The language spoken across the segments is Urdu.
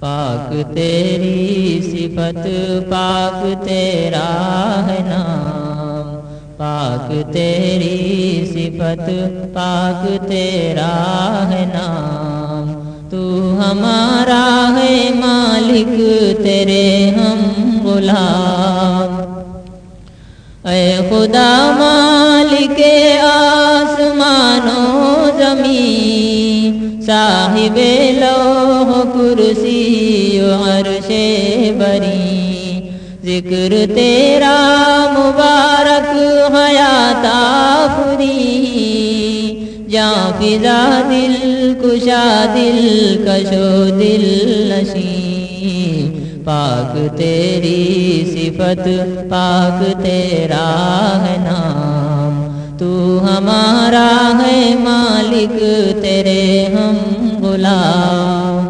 پاک تیری صفت، پاک تیرا ہے نام، پاک تیری صفت، پاک تیرا ہے نام۔ تو ہمارا ہے مالک، تیرے ہم غلام۔ اے خدا مالک آسمان و زمین، صاحب لوح کرسی و عرش بری، ذکر تیرا مبارک حیات آفری، جاں فضا دل کشا دل کشو دل نشین۔ پاک تیری صفت، پاک تیرا ہے نام، تو ہمارا ہے مالک، تیرے ہم غلام۔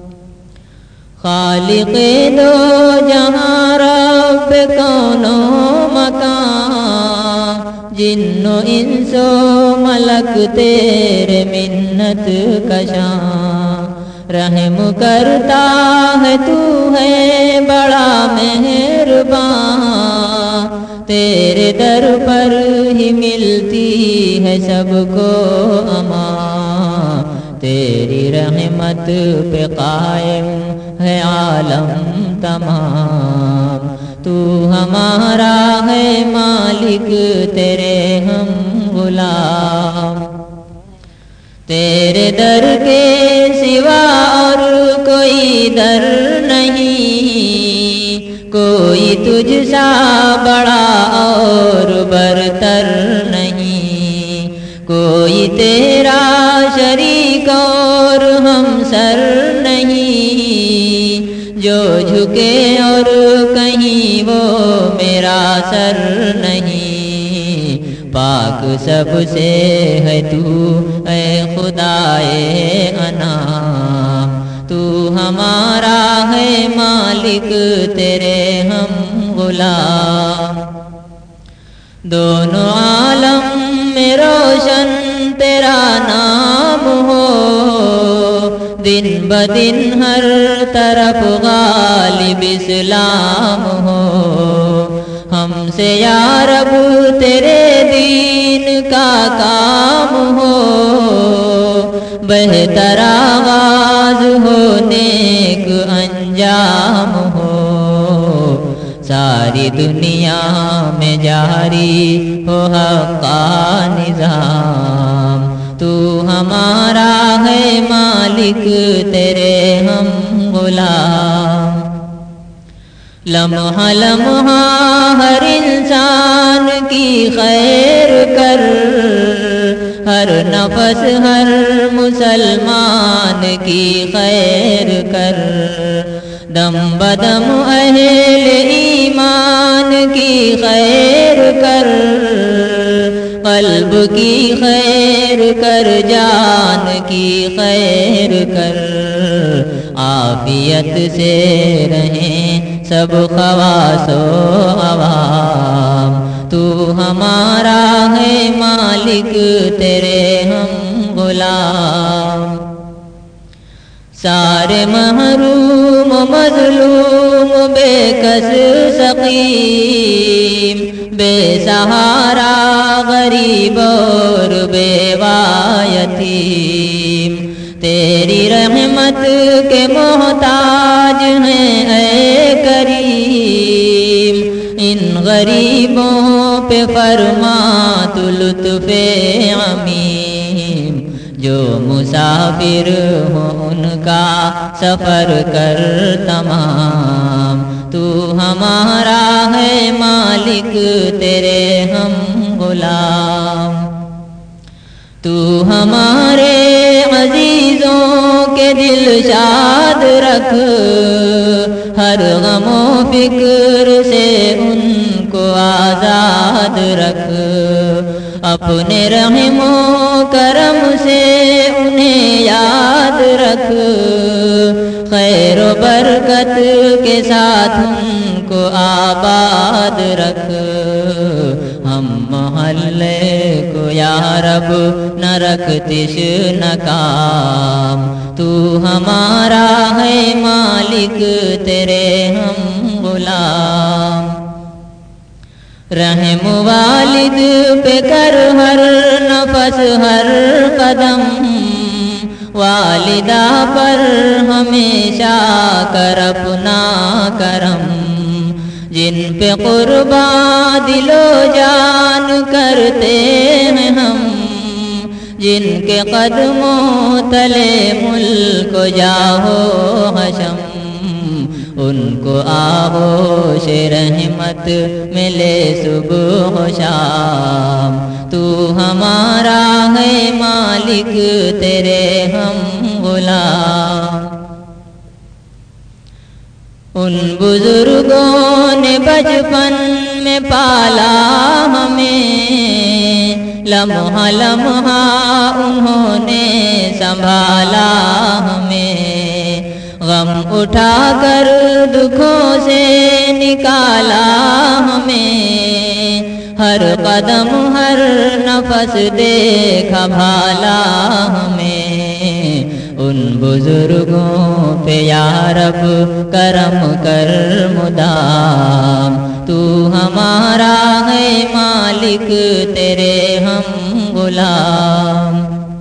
خالق دو جہاں رب کون و مکان، جن و انس و ملک تیرے منت کشاں۔ رحم کرتا ہے تو ہے بڑا مہربان، تیرے در پر ہی ملتی ہے سب کو امان۔ تیری رحمت پہ قائم ہے عالم تمام، تو ہمارا ہے مالک، تیرے ہم غلام۔ تیرے در کے سوا اور کوئی در نہیں، کوئی تجھ سا بڑا اور برتر نہیں، کوئی تیرا شریک اور ہمسر نہیں، جو جھکے اور کہیں وہ میرا سر نہیں۔ پاک سب سے ہے تو اے خدائے انام، تو ہمارا ہے مالک، تیرے ہم غلام۔ دونوں عالم میں روشن تیرا نام ہو، دن بدن ہر طرف غالب اسلام ہو۔ ہم سے یا رب تیرے دین کا کام ہو، بہتر آغاز ہو نیک انجام ہو۔ ساری دنیا میں جاری ہو حق کا نظام، تو ہمارا ہے مالک، تیرے ہم غلام۔ لمحہ لمحہ ہر انسان کی خیر کر، ہر نفس ہر مسلمان کی خیر کر، دم بدم اہل ایمان کی خیر کر، قلب کی خیر کر، جان کی خیر کر۔ عافیت سے رہیں سب خواص و عوام، تو ہمارا ہے مالک، تیرے ہم غلام۔ سارے محروم مظلوم بے کس سقیم، بے سہارا غریب اور بیوہ یتیم، تیری رحمت کے محتاج ہیں اے کریم۔ ان غریبوں پہ فرما تو لطف عمیم، جو مسافر ہوں ان کا سفر کر تمام، تو ہمارا ہے مالک، تیرے ہم غلام۔ تو ہمارے عزیزوں کے دل شاد رکھ، ہر غم و فکر سے ان کو آزاد رکھ، اپنے رحم و کرم سے انہیں یاد رکھ، خیر و برکت کے ساتھ ان کو آباد رکھ۔ ہم محلے کو یا رب نہ رکھ تشنہ کام، تو ہمارا ہے مالک، مالک تیرے ہم غلام۔ رحم والد پہ کر ہر نفس ہر قدم، والدہ پر ہمیشہ کر اپنا کرم، جن پہ قربان دل و جان کرتے ہیں ہم، جن کے قدموں تلے ملک و جاہ و حشم، ان کو آغوش رحمت ملے صبح و شام۔ تو ہمارا ہے مالک تیرے ہم غلام۔ ان بزرگوں نے بچپن میں پالا ہمیں، لمحہ لمحہ انہوں نے سنبھالا ہمیں، غم اٹھا کر دکھوں سے نکالا ہمیں، ہر قدم ہر نفس دیکھا بھالا ہمیں۔ ان بزرگوں پہ یا رب کرم کر مدام، تو ہمارا ہے مالک تیرے ہم غلام۔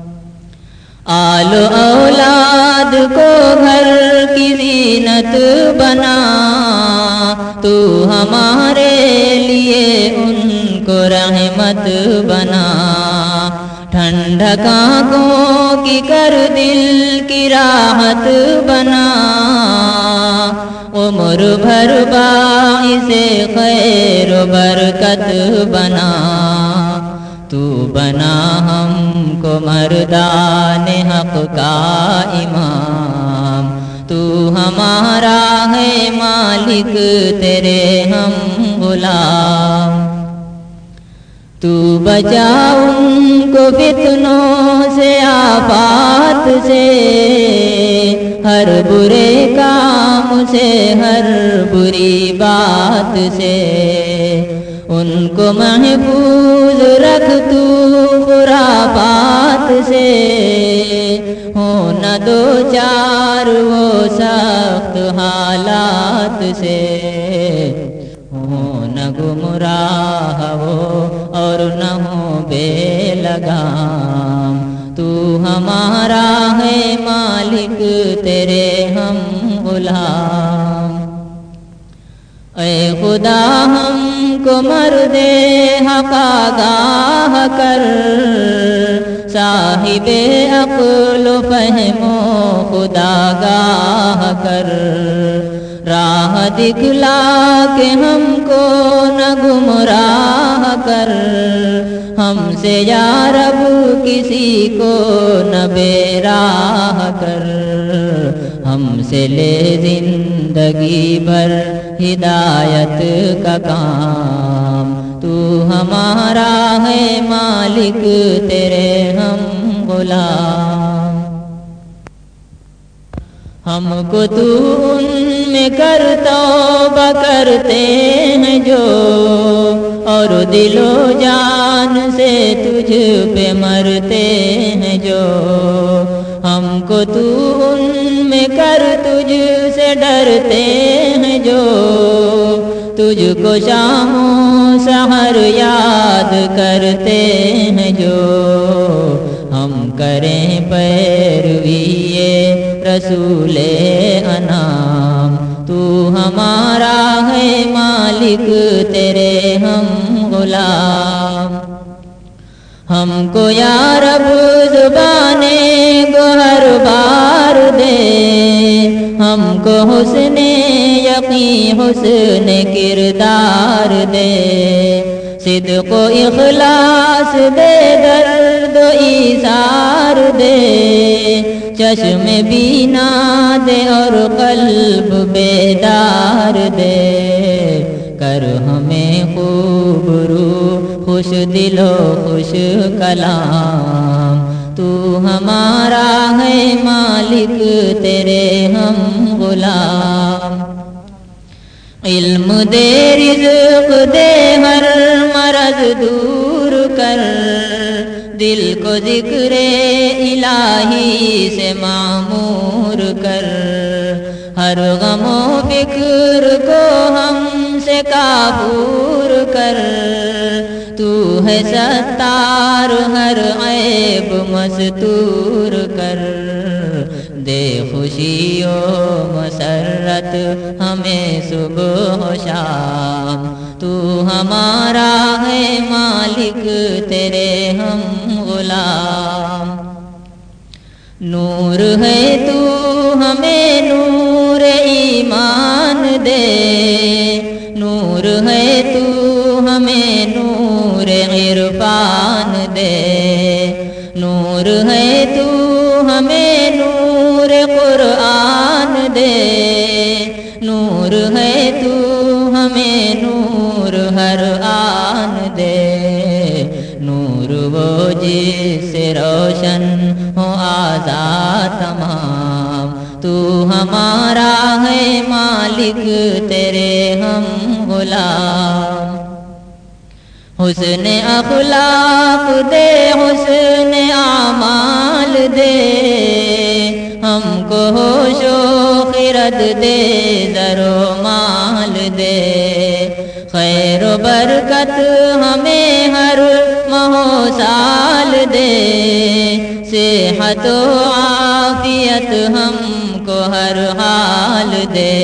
آل و اولاد کو گھر کی زینت بنا، تو ہمارے لیے ان کو رحمت بنا، ٹھنڈک آنکھوں کی کر دل کی راحت بنا، عمر بھر باعث خیر و برکت بنا، تو بنا ہم کو مردان حق کا امام، تو ہمارا ہے مالک تیرے ہم غلام۔ تو بچا ان کو فتنوں سے آفات سے، ہر برے کام سے ہر بری بات سے، ان کو محفوظ رکھ تو خرافات سے، ہو نہ دو چار وہ سخت حالات سے، ہو نہ گمراہ وہ اور نہ ہو بے لگام، تو ہمارا ہے مالک تیرے ہم غلام۔ اے خدا ہم کو مرد حق آگاہ کر، صاحب عقل و فہم و خداگاہ کر، راہ دکھلا کے ہم کو نہ گمراہ کر، ہم سے یا رب کسی کو نہ بے راہ کر، ہم سے لے زندگی بھر ہدایت کا کام، تو ہمارا ہے مالک تیرے ہم غلام۔ ہم کو تو ان میں کر توبہ کرتے ہیں جو، اور دل و جان سے تجھ پہ مرتے ہیں جو، ہم کو تو ان میں کر تجھ سے ڈرتے ہیں جو، تجھ کو شام و سحر یاد کرتے ہیں جو، ہم کریں پیروی رسول انام، تو ہمارا ہے مالک تیرے ہم غلام۔ ہم کو یا رب زبان گوہر بار دے، ہم کو حسن یقین حسن کردار دے، صدق و اخلاص دے، درد و ایثار دے، چشم بینا دے اور قلب بیدار دے، کر ہمیں خوب روح خوش دل و خوش کلام، تو ہمارا ہے مالک تیرے ہم غلام۔ علم دے رزق دے ہر مرض دور کر، دل کو ذکر الہی سے معمور کر، ہر غم و فکر کو ہم سے کافور کر، تو ہے ستار ہر عیب مستور کر، دے خوشی و مسرت ہمیں صبح و شام، تو ہمارا ہے مالک تیرے ہم غلام، نور ہے تو ہمیں نور ایمان دے، نور ہے تو ہمیں نور عرفان دے، نور ہے تو ہمیں نور قرآن دے، نور ہے تو ہمیں نور ہر آن دے، نور وہ جس سے روشن ہو آزاد تمام، تو ہمارا ہے مالک تیرے ہم غلام، حسن اخلاق دے حسن اعمال دے، ہم کو ہوش و خرد دے زر و مال دے، خیر و برکت ہمیں ہر ماہ و سال دے، صحت و عافیت ہم کو ہر حال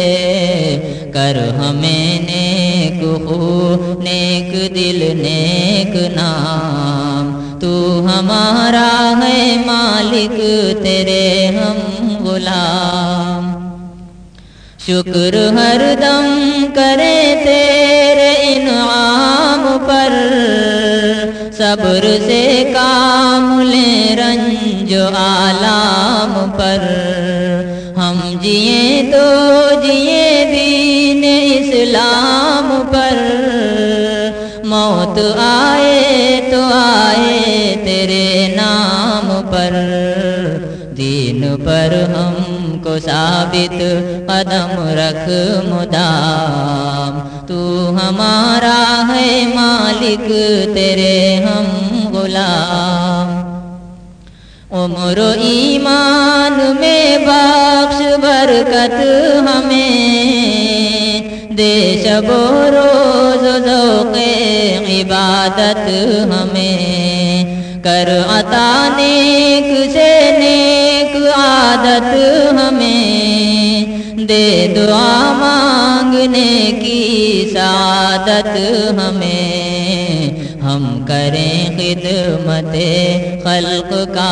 دے، کر ہمیں نیک خو نیک دل نیک نام، تو ہمارا ہے مالک تیرے ہم غلام، شکر ہر دم کریں تیرے انعام پر، صبر سے کام لیں رنج و آلام پر، ہم جئیں تو جئیں دین اسلام پر، موت آئے تو آئے تیرے نام پر، دین پر ہم کو ثابت قدم رکھ مدام، تو ہمارا ہے مالک تیرے ہم غلام، عمر و ایمان میں بخش برکت ہمیں، دے شب و روز ذوق عبادت ہمیں، کر عطا نیک سے نیک عادت ہمیں، دے دعا مانگنے کی سعادت ہمیں، ہم کریں خدمت خلق کا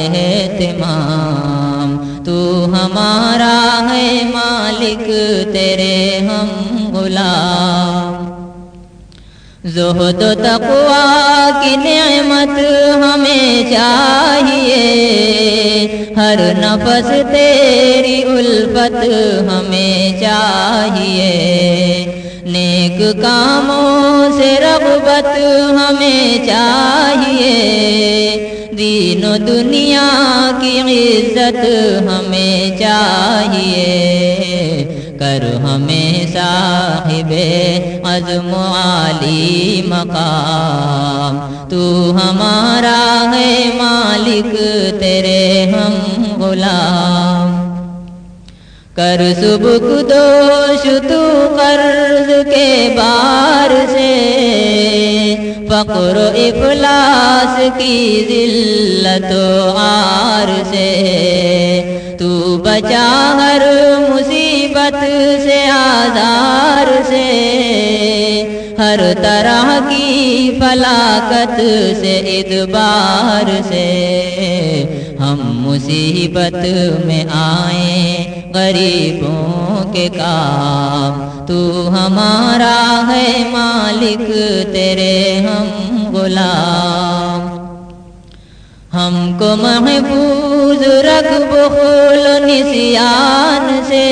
اہتمام، تو ہمارا ہے مالک تیرے ہم غلام، زہد و تقویٰ کی نعمت ہمیں چاہیے، ہر نفس تیری الفت ہمیں چاہیے، نیک کاموں سے رغبت ہمیں چاہیے، دین و دنیا کی عزت ہمیں چاہیے، کر ہمیں صاحب عزم و عالی مقام، تو ہمارا ہے مالک تیرے ہم غلام، کر سبک دوش تو قرض کے بار سے، فقر و افلاس کی ذلت و عار سے، تو بچا ہر مصیبت سے آزار سے، ہر طرح کی فلاکت سے ادبار سے، ہم مصیبت میں آئیں غریبوں کے کام، تو ہمارا ہے مالک تیرے ہم غلام، ہم کو محفوظ رکھ بخل و نسیان سے،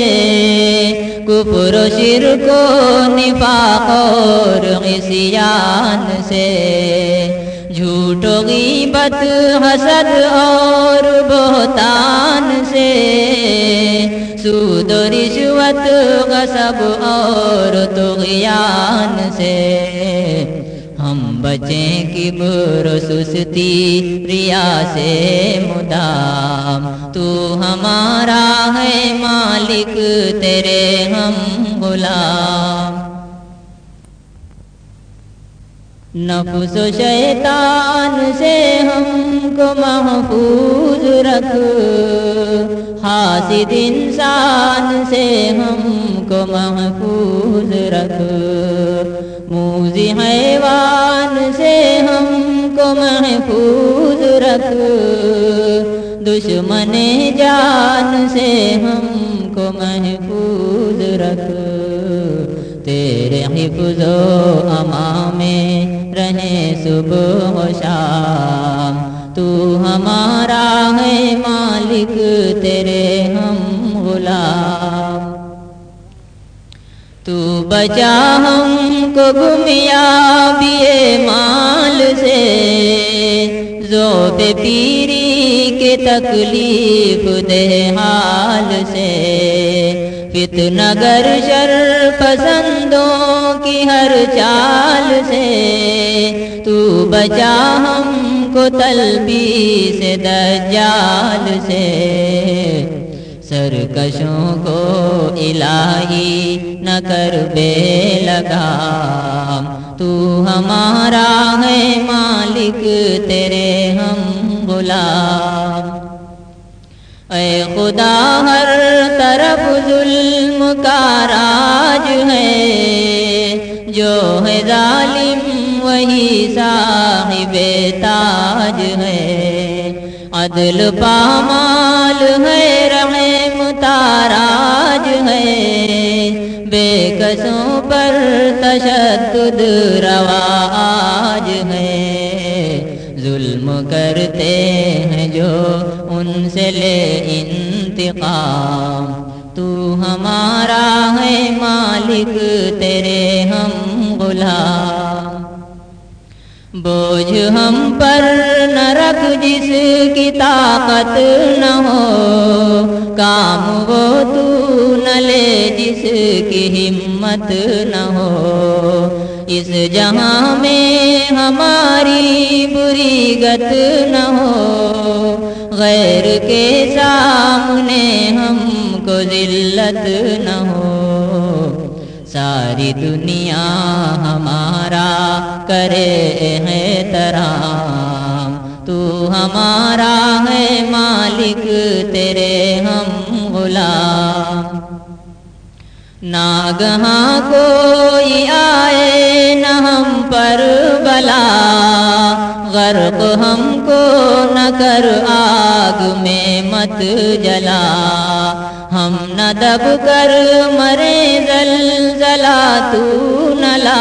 کفر و شرک و نفاق اور عصیان سے، جھوٹ و غیبت حسد اور بہتان سے، سود و رشوت غصب اور طغیان سے، ہم بچیں کبر و سستی ریا سے مدام، تو ہمارا ہے مالک مالک تیرے ہم غلام۔ نفس و شیطان سے ہم کو محفوظ رکھ، حاسد انسان سے ہم کو محفوظ رکھ، موذی حیوان سے ہم کو محفوظ رکھ، دشمن جان سے ہم کو محفوظ رکھ، تیرے حفظ و امان میں رہے صبح و شام، تو ہمارا ہے مالک تیرے ہم غلام۔ تو بچا ہم کو گمیابی مال سے، ذوب پیری کے تکلیف دہ حال سے، فتنہ گر شر پسندوں کی ہر چال سے، تو بچا ہم کو تلبیس دجال سے، سرکشوں کو الہی نہ کر بے لگام، تو ہمارا ہے مالک تیرے ہم غلام۔ اے خدا ہر طرف ظلم کا راج ہے، جو ہے ظالم وہی صاحب تاج ہے، عدل پامال ہے رحم تاراج ہے، بے کسوں پر تشدد رواج ہے، ظلم کرتے ہیں جو ان سے لے انتقام، تو ہمارا ہے مالک تیرے ہم غلام۔ بوجھ ہم پر نہ رکھ جس کی طاقت نہ ہو، کام وہ تو نہ لے جس کی ہمت نہ ہو، اس جہاں میں ہماری بری گت نہ ہو، غیر کے سامنے ہم کو ذلت نہ ہو، ساری دنیا ہمارا کرے احترام، تو ہمارا ہے مالک تیرے ہم غلام۔ ناگہاں کوئی آئے نہ ہم پر بلا، غرق ہم کو نہ کر آگ میں مت جلا، ہم نہ دب کر مرے زلزلہ تو نہ لا،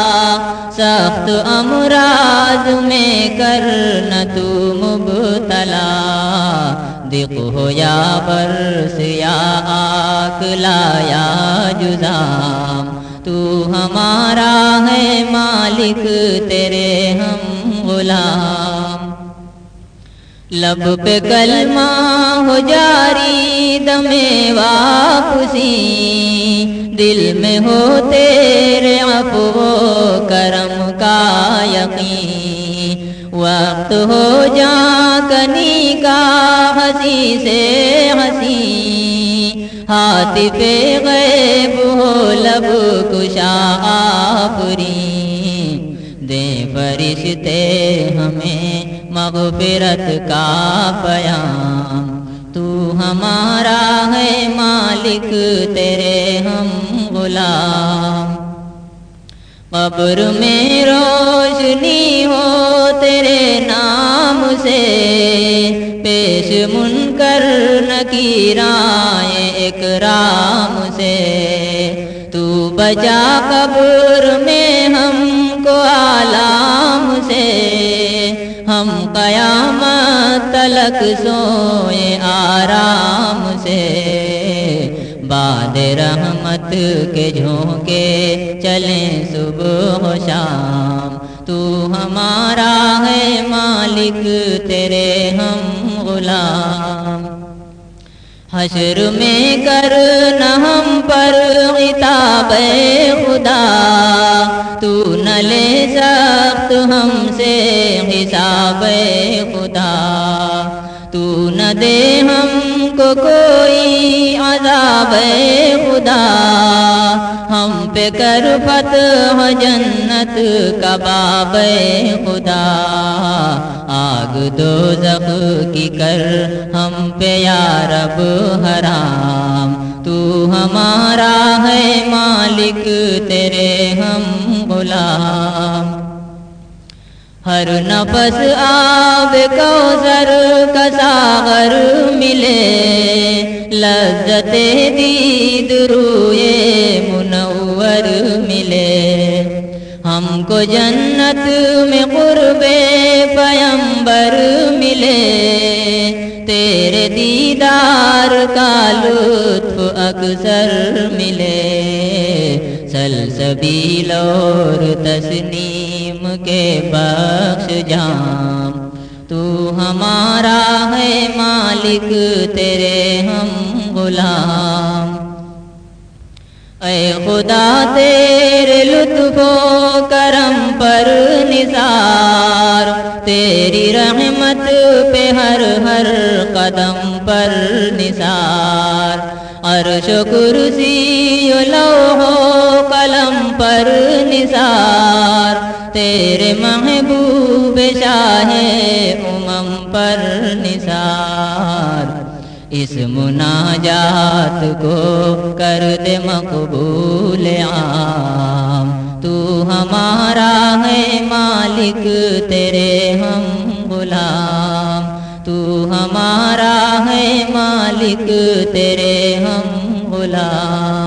سخت امراض میں کر نہ تو مبتلا، دق ہو یا برس یا آکلا یا جزام، تو ہمارا ہے مالک تیرے ہم غلام۔ لب پہ کلمہ ہو جاری دم واپسی، دل میں ہو تیرے عفو و کرم کا یقین، وقت ہو جاں کنی کا ہنسی سے ہنسی، ہاتف غیب ہو لب کشا آفرین، دیں فرشتے ہمیں مغفرت کا پیام، تو ہمارا ہے مالک تیرے ہم غلام۔ قبر میں روشنی ہو تیرے نام سے، پیش منکر نکیرائیں اکرام سے، تو بچا قبر میں ہم کو آلام سے، ہم قیامت تلک سوئے آرام سے، باد رحمت کے جھونکے چلیں صبح و شام، تو ہمارا ہے مالک تیرے ہم غلام۔ حشر میں کرنا ہم پر عتاب خدا، تو نہ لے سخت ہم سے حساب خدا، تو نہ دے ہم کو کوئی عذاب خدا ہم پہ کر فتح جنت کا باب خدا آگ دوزخ کی کر ہم پہ یا رب حرام تو ہمارا ہے مالک تیرے ہم غلام ہر نفس آب کوثر کا ساغر ملے لذت دید روئے منور ملے ہم کو جنت میں قرب پیمبر ملے تیرے دیدار کا لطف اکثر ملے سلسبیل اور تسنیم کے بخش جام تو ہمارا ہے مالک تیرے ہم غلام اے خدا تیرے لطف و کرم پر نثار تیری رحمت پہ ہر ہر قدم پر نثار عرش و کرسی و لوح و قلم پر نثار تیرے محبوب شاہ امم پر نثار اس مناجات کو کر دے مقبول عام تو ہمارا ہے مالک تیرے ہم غلام تو ہمارا ہے مالک تیرے ہم غلام